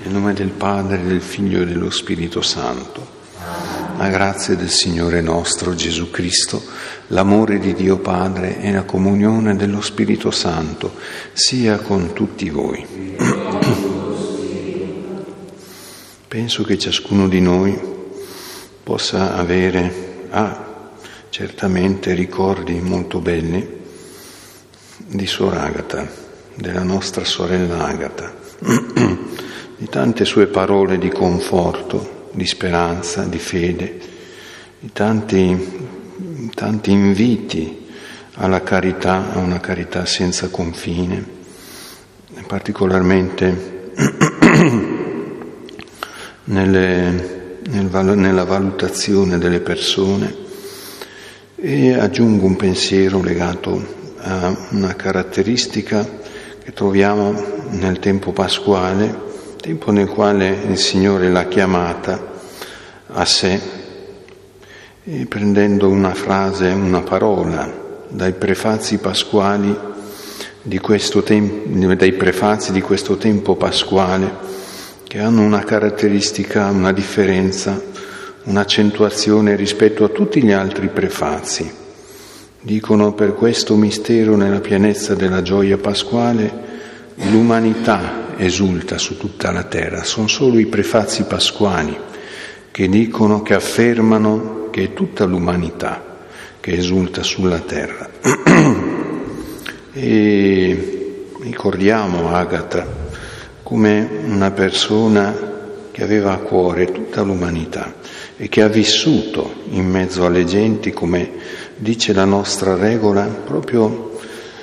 Nel nome del Padre, del Figlio e dello Spirito Santo. La grazia del Signore nostro Gesù Cristo, l'amore di Dio Padre e la comunione dello Spirito Santo sia con tutti voi. Penso che ciascuno di noi possa avere certamente ricordi molto belli di Suor Agata, della nostra sorella Agata, di tante sue parole di conforto, di speranza, di fede, di tanti inviti alla carità, a una carità senza confine, particolarmente nella valutazione delle persone. E aggiungo un pensiero legato a una caratteristica che troviamo nel tempo pasquale, tempo nel quale il Signore l'ha chiamata a sé, e prendendo una frase, una parola dai prefazi pasquali di questo tempo pasquale, che hanno una caratteristica, una differenza, un'accentuazione rispetto a tutti gli altri prefazi. Dicono: per questo mistero, nella pienezza della gioia pasquale, l'umanità esulta su tutta la terra. Sono solo i prefazi pasquali che dicono, che affermano che è tutta l'umanità che esulta sulla terra. E ricordiamo Agata come una persona che aveva a cuore tutta l'umanità e che ha vissuto in mezzo alle genti, come dice la nostra regola, proprio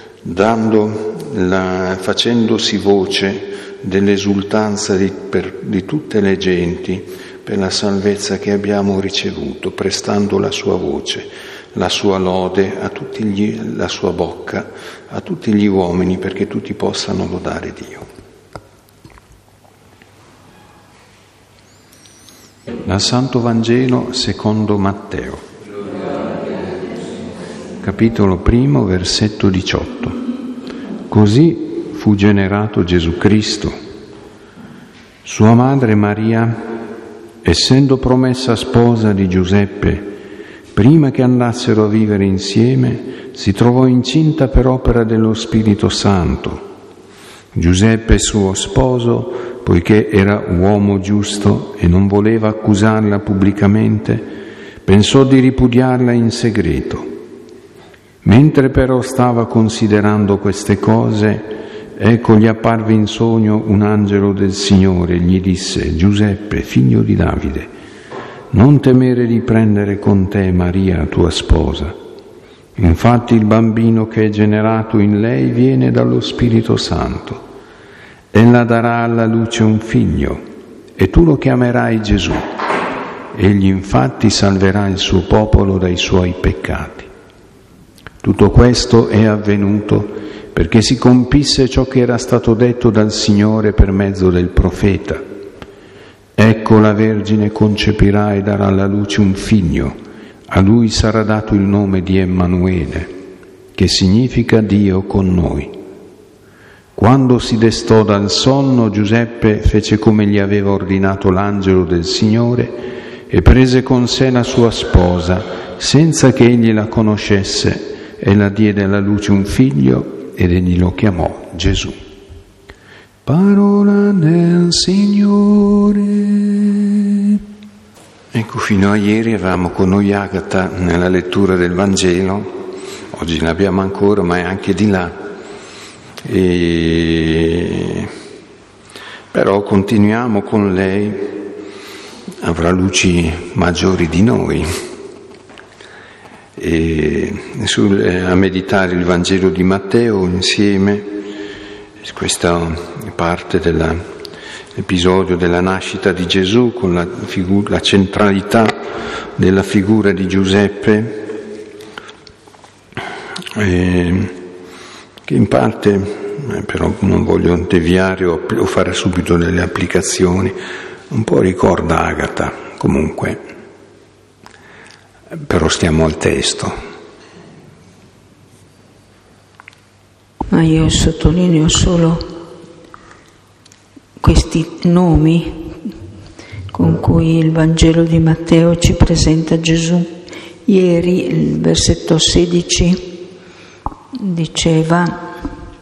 facendosi voce dell'esultanza di tutte le genti per la salvezza che abbiamo ricevuto, prestando la sua voce, la sua lode, la sua bocca a tutti gli uomini, perché tutti possano lodare Dio. Dal Santo Vangelo secondo Matteo, capitolo 1, versetto 18. Così fu generato Gesù Cristo. Sua madre Maria, essendo promessa sposa di Giuseppe, prima che andassero a vivere insieme, si trovò incinta per opera dello Spirito Santo. Giuseppe, suo sposo, poiché era uomo giusto e non voleva accusarla pubblicamente, pensò di ripudiarla in segreto. Mentre però stava considerando queste cose, ecco gli apparve in sogno un angelo del Signore e gli disse: Giuseppe, figlio di Davide, non temere di prendere con te Maria, tua sposa. Infatti il bambino che è generato in lei viene dallo Spirito Santo. Ella darà alla luce un figlio e tu lo chiamerai Gesù. Egli infatti salverà il suo popolo dai suoi peccati. Tutto questo è avvenuto perché si compisse ciò che era stato detto dal Signore per mezzo del profeta. Ecco, la Vergine concepirà e darà alla luce un figlio. A lui sarà dato il nome di Emmanuele, che significa Dio con noi. Quando si destò dal sonno, Giuseppe fece come gli aveva ordinato l'angelo del Signore e prese con sé la sua sposa, senza che egli la conoscesse, e la diede alla luce un figlio ed egli lo chiamò Gesù. Parola del Signore. Ecco, fino a ieri avevamo con noi Agata nella lettura del Vangelo, oggi l'abbiamo ancora, ma è anche di là. Però continuiamo con lei, avrà luci maggiori di noi, a meditare il Vangelo di Matteo insieme, questa parte dell'episodio della nascita di Gesù, con la centralità della figura di Giuseppe, che in parte, però non voglio deviare o fare subito delle applicazioni, un po' ricorda Agata, comunque, però stiamo al testo. Ma io sottolineo solo questi nomi con cui il Vangelo di Matteo ci presenta Gesù. Ieri il versetto 16 diceva: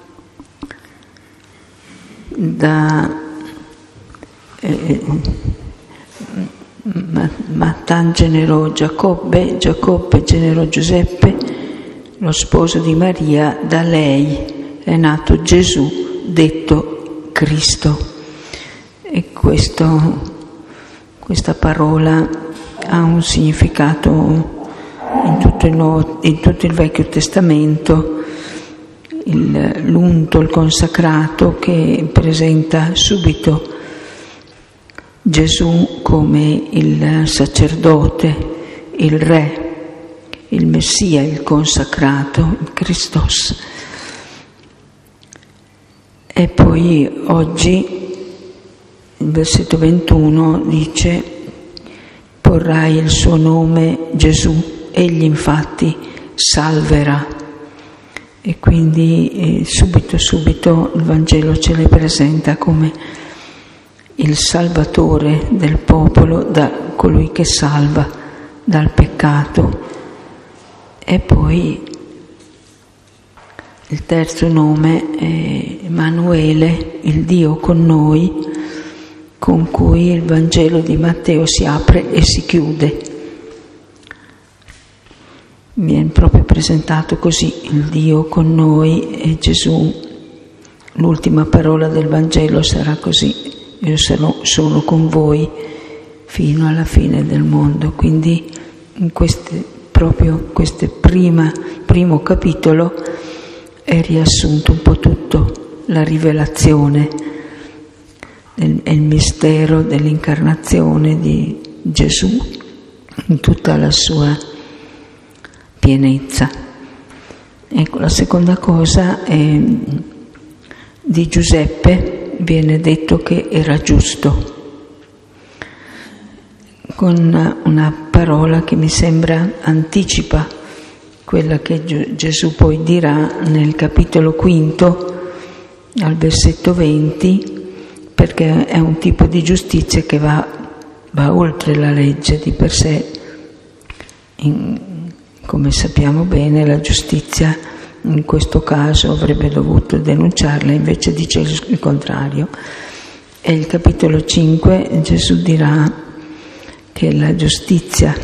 Matan generò Giacobbe generò Giuseppe, lo sposo di Maria. Da lei è nato Gesù, detto Cristo. E questa parola ha un significato in tutto il Vecchio Testamento. L'unto, il consacrato, che presenta subito Gesù come il sacerdote, il re, il Messia, il consacrato, il Christos. E poi oggi il versetto 21 dice: porrai il suo nome Gesù, egli infatti salverà. E quindi subito il Vangelo ce le presenta come il Salvatore del popolo, da colui che salva dal peccato. E poi il terzo nome è Emanuele, il Dio con noi, con cui il Vangelo di Matteo si apre e si chiude. Viene proprio presentato così, il Dio con noi, e Gesù, l'ultima parola del Vangelo sarà così: io sono con voi fino alla fine del mondo. Quindi in questo primo capitolo è riassunto un po' tutto, la rivelazione e il mistero dell'incarnazione di Gesù in tutta la sua pienezza. Ecco, la seconda cosa è di Giuseppe. Viene detto che era giusto, con una parola che mi sembra anticipa quella che Gesù poi dirà nel capitolo 5 al versetto 20, perché è un tipo di giustizia che va oltre la legge di per sé. Come sappiamo bene, la giustizia in questo caso avrebbe dovuto denunciarla, invece dice il contrario. E il capitolo 5 Gesù dirà che la giustizia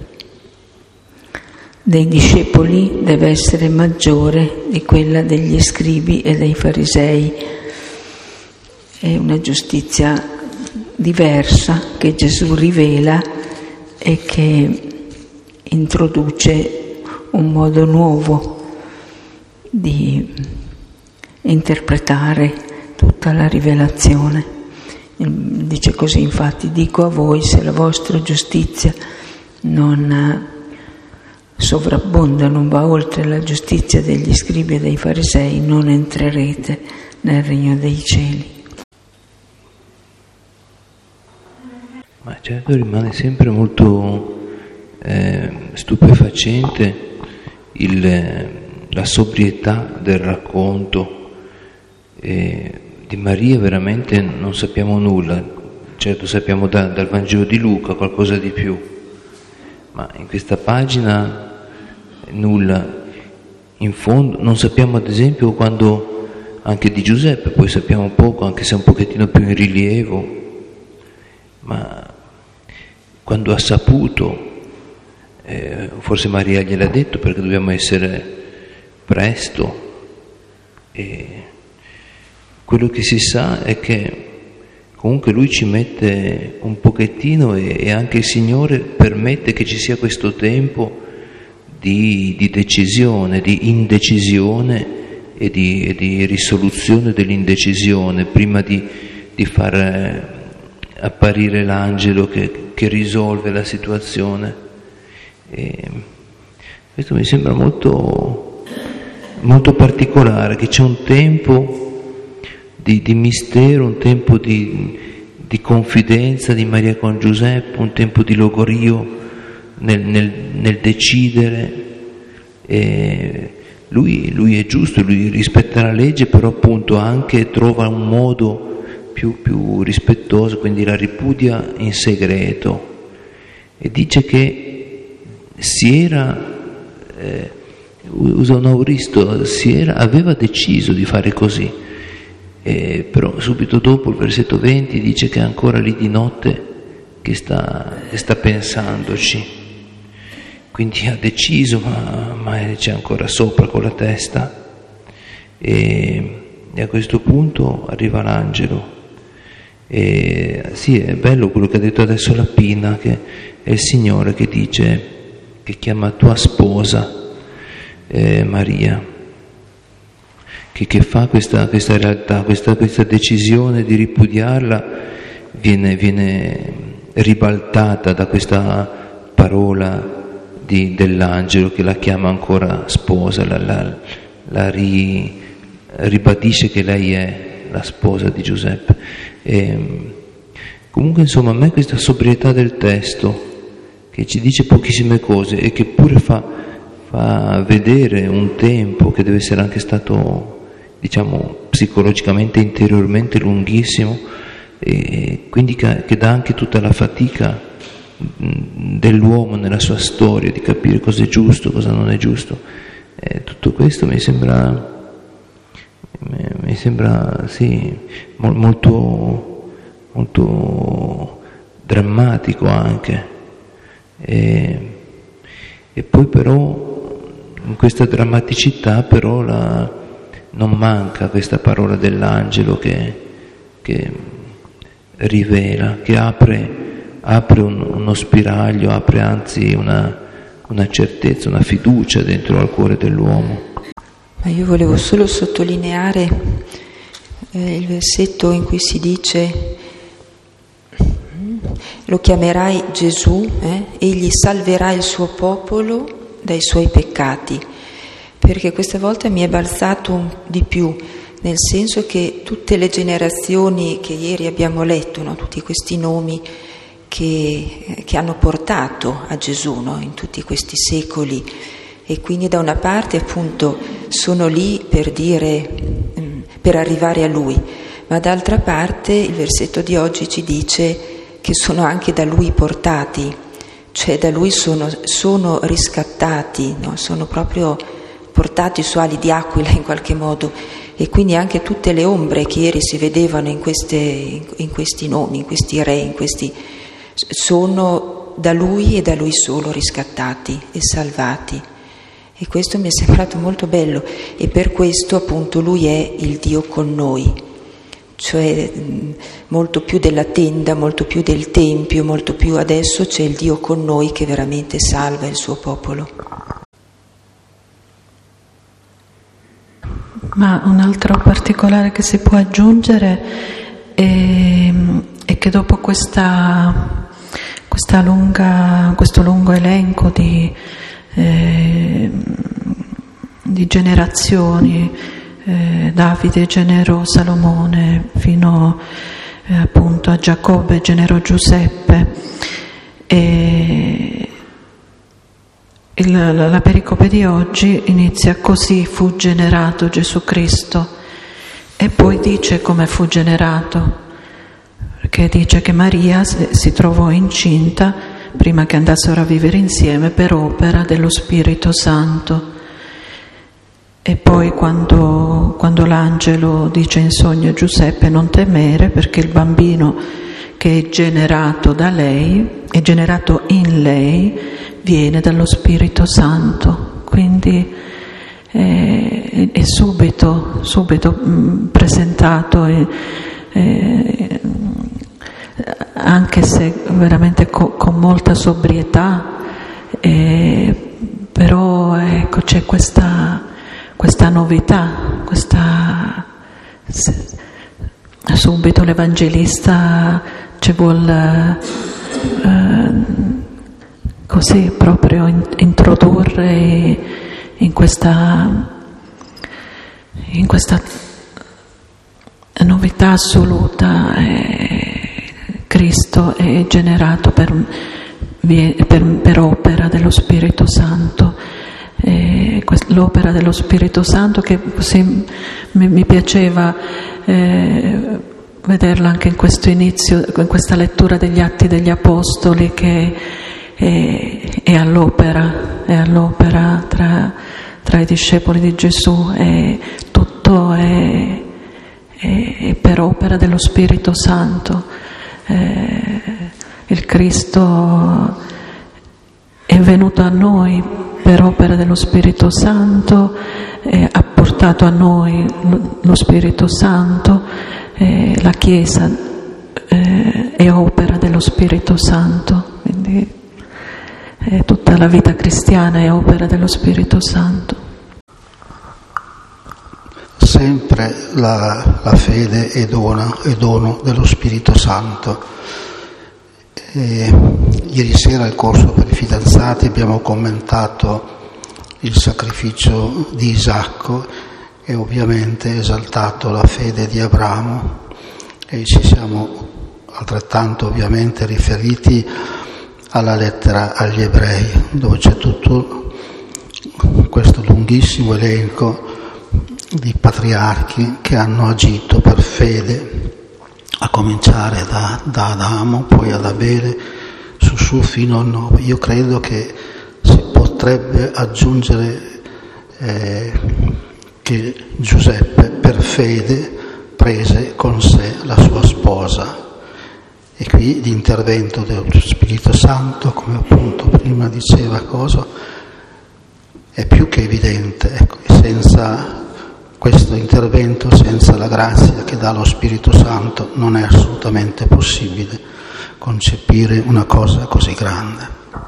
dei discepoli deve essere maggiore di quella degli scribi e dei farisei. È una giustizia diversa che Gesù rivela e che introduce un modo nuovo di interpretare tutta la rivelazione. Dice così, infatti: dico a voi, se la vostra giustizia non sovrabbonda, non va oltre la giustizia degli scribi e dei farisei, non entrerete nel regno dei cieli. Ma certo, rimane sempre molto stupefacente la sobrietà del racconto di Maria. Veramente non sappiamo nulla. Certo, sappiamo dal Vangelo di Luca qualcosa di più, ma in questa pagina nulla. In fondo non sappiamo, ad esempio, quando anche di Giuseppe poi sappiamo poco, anche se un pochettino più in rilievo, ma quando ha saputo, forse Maria gliel'ha detto perché dobbiamo essere presto, e quello che si sa è che comunque lui ci mette un pochettino, e anche il Signore permette che ci sia questo tempo di decisione, di indecisione e di risoluzione dell'indecisione prima di far apparire l'angelo che risolve la situazione. E questo mi sembra molto, molto particolare, che c'è un tempo di mistero, un tempo di confidenza di Maria con Giuseppe, un tempo di logorio nel decidere. E lui è giusto, lui rispetta la legge, però appunto anche trova un modo più rispettoso, quindi la ripudia in segreto e dice che usa un auristo, aveva deciso di fare così, però subito dopo il versetto 20 dice che è ancora lì di notte che sta pensandoci, quindi ha deciso ma c'è ancora sopra con la testa e a questo punto arriva l'angelo. Sì, è bello quello che ha detto adesso la Pina, che è il Signore che dice, che chiama tua sposa Maria, che fa questa realtà, questa decisione di ripudiarla viene ribaltata da questa parola dell'angelo che la chiama ancora sposa, ribadisce che lei è la sposa di Giuseppe. Comunque insomma a me questa sobrietà del testo che ci dice pochissime cose e che pure fa vedere un tempo che deve essere anche stato, diciamo, psicologicamente, interiormente lunghissimo, e quindi che dà anche tutta la fatica dell'uomo nella sua storia di capire cosa è giusto, cosa non è giusto. Tutto questo mi sembra sì, molto drammatico anche, e poi però in questa drammaticità però non manca questa parola dell'angelo che rivela, che apre uno spiraglio, apre anzi una certezza, una fiducia dentro al cuore dell'uomo. Ma io volevo solo sottolineare il versetto in cui si dice: lo chiamerai Gesù, egli salverà il suo popolo dai suoi peccati, perché questa volta mi è balzato di più, nel senso che tutte le generazioni che ieri abbiamo letto, no? Tutti questi nomi che hanno portato a Gesù, no? In tutti questi secoli, e quindi da una parte appunto sono lì per arrivare a Lui, ma d'altra parte il versetto di oggi ci dice che sono anche da Lui portati, cioè da Lui sono riscattati, no? Sono proprio portati su ali di aquila in qualche modo, e quindi anche tutte le ombre che ieri si vedevano in questi nomi, in questi re, sono da Lui e da Lui solo riscattati e salvati. E questo mi è sembrato molto bello, e per questo appunto Lui è il Dio con noi, cioè molto più della tenda, molto più del tempio, molto più adesso c'è il Dio con noi che veramente salva il suo popolo. Ma un altro particolare che si può aggiungere è che dopo questo lungo elenco di generazioni, Davide generò Salomone fino appunto a Giacobbe generò Giuseppe, e la pericope di oggi inizia: così fu generato Gesù Cristo, e poi dice come fu generato, perché dice che Maria si trovò incinta prima che andassero a vivere insieme per opera dello Spirito Santo. E poi quando l'angelo dice in sogno a Giuseppe: non temere, perché il bambino che è generato da lei, è generato in lei, viene dallo Spirito Santo. Quindi è subito presentato, anche se veramente con molta sobrietà, però ecco, c'è questa novità, subito l'Evangelista ci vuole così proprio introdurre in questa novità assoluta. Cristo è generato per opera dello Spirito Santo. L'opera dello Spirito Santo che mi piaceva vederla anche in questo inizio, in questa lettura degli Atti degli Apostoli, che è all'opera tra i discepoli di Gesù, e tutto è per opera dello Spirito Santo. Il Cristo è venuto a noi per opera dello Spirito Santo, ha portato a noi lo Spirito Santo, la Chiesa è opera dello Spirito Santo, quindi tutta la vita cristiana è opera dello Spirito Santo. Sempre la fede è dono dello Spirito Santo. Ieri sera al corso per i fidanzati abbiamo commentato il sacrificio di Isacco e ovviamente esaltato la fede di Abramo, e ci siamo altrettanto ovviamente riferiti alla lettera agli Ebrei, dove c'è tutto questo lunghissimo elenco di patriarchi che hanno agito per fede, a cominciare da Adamo, poi ad Abele, su fino a Noè. Io credo che si potrebbe aggiungere che Giuseppe per fede prese con sé la sua sposa, e qui l'intervento dello Spirito Santo, come appunto prima diceva è più che evidente. Ecco, senza questo intervento, senza la grazia che dà lo Spirito Santo, non è assolutamente possibile concepire una cosa così grande.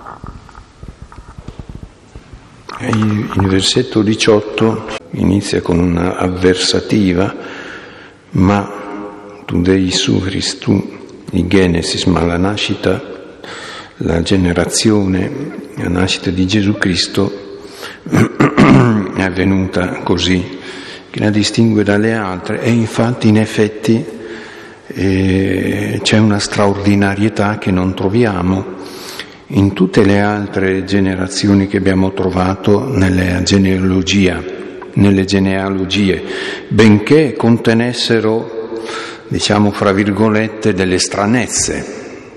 Il versetto 18 inizia con una avversativa, ma tu dei su Christu, il Genesis, ma la nascita, la generazione, la nascita di Gesù Cristo è avvenuta così, che la distingue dalle altre, e infatti in effetti c'è una straordinarietà che non troviamo in tutte le altre generazioni che abbiamo trovato nelle genealogie, benché contenessero, diciamo fra virgolette, delle stranezze.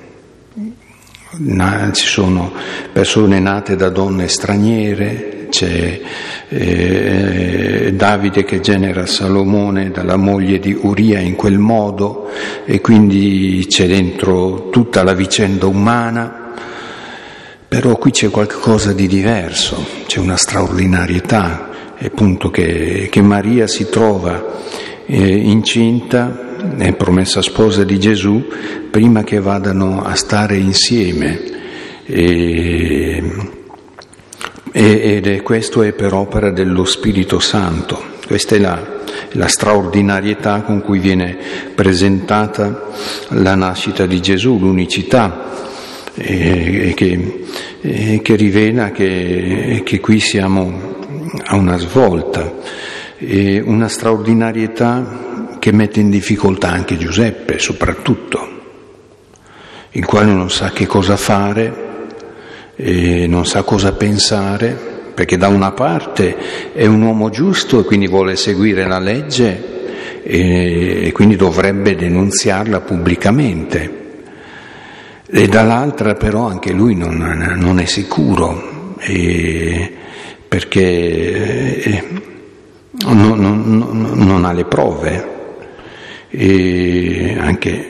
Ci sono persone nate da donne straniere, c'è Davide che genera Salomone dalla moglie di Uria in quel modo, e quindi c'è dentro tutta la vicenda umana. Però qui c'è qualcosa di diverso, c'è una straordinarietà, appunto che Maria si trova incinta, è promessa sposa di Gesù, prima che vadano a stare insieme, ed questo è per opera dello Spirito Santo. Questa è la straordinarietà con cui viene presentata la nascita di Gesù, l'unicità, che rivela che qui siamo a una svolta, una straordinarietà che mette in difficoltà anche Giuseppe, soprattutto, il quale non sa che cosa fare, non sa cosa pensare, perché da una parte è un uomo giusto e quindi vuole seguire la legge e quindi dovrebbe denunziarla pubblicamente, e dall'altra però anche lui non è sicuro, perché non ha le prove, e anche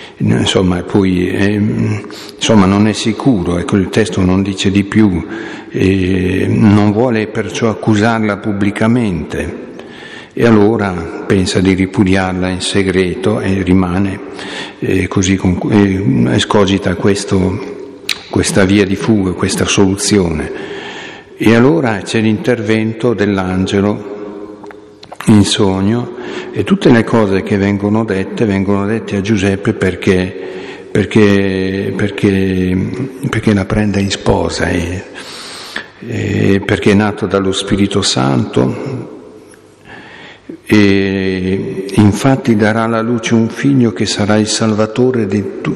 poi non è sicuro, ecco, il testo non dice di più, non vuole perciò accusarla pubblicamente, e allora pensa di ripudiarla in segreto e rimane così, escogita questa via di fuga, questa soluzione. E allora c'è l'intervento dell'angelo in sogno, e tutte le cose che vengono dette a Giuseppe perché la prenda in sposa, perché è nato dallo Spirito Santo, e infatti darà alla luce un figlio che sarà il salvatore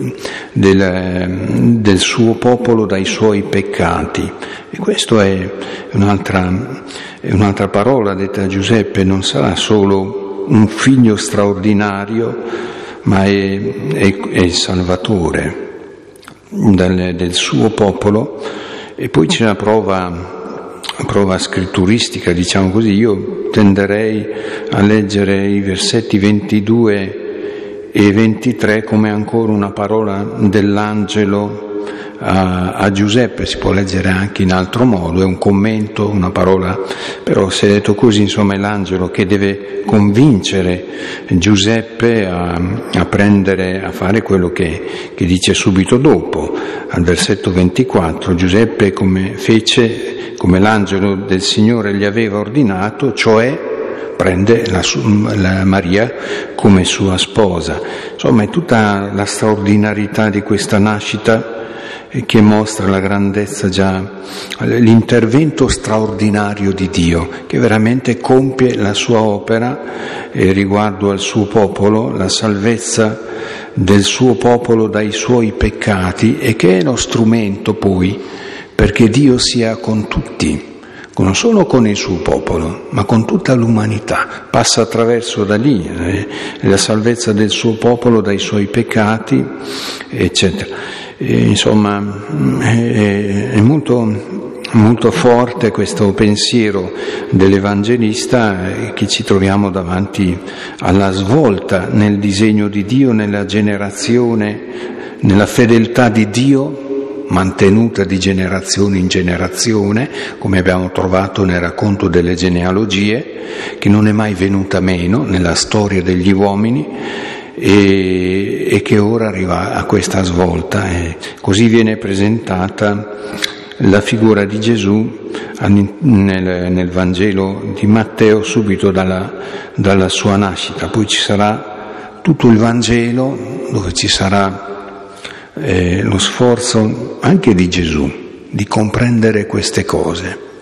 del suo popolo dai suoi peccati. E questo è un'altra parola detta a Giuseppe: non sarà solo un figlio straordinario, ma è il Salvatore del suo popolo. E poi c'è una prova scritturistica, diciamo così. Io tenderei a leggere i versetti 22 e 23 come ancora una parola dell'angelo a Giuseppe. Si può leggere anche in altro modo, è un commento, una parola, però se detto così, insomma, è l'angelo che deve convincere Giuseppe a fare quello che dice subito dopo, al versetto 24. Giuseppe fece come l'angelo del Signore gli aveva ordinato, cioè prende la Maria come sua sposa. Insomma, è tutta la straordinarietà di questa nascita che mostra la grandezza, l'intervento straordinario di Dio, che veramente compie la sua opera riguardo al suo popolo, la salvezza del suo popolo dai suoi peccati, e che è lo strumento poi perché Dio sia con tutti, non solo con il suo popolo, ma con tutta l'umanità. Passa attraverso da lì la salvezza del suo popolo dai suoi peccati, eccetera. Insomma, è molto, molto forte questo pensiero dell'Evangelista, che ci troviamo davanti alla svolta nel disegno di Dio, nella generazione, nella fedeltà di Dio mantenuta di generazione in generazione, come abbiamo trovato nel racconto delle genealogie, che non è mai venuta meno nella storia degli uomini, e che ora arriva a questa svolta. Così viene presentata la figura di Gesù nel Vangelo di Matteo subito dalla sua nascita. Poi ci sarà tutto il Vangelo dove ci sarà lo sforzo anche di Gesù di comprendere queste cose.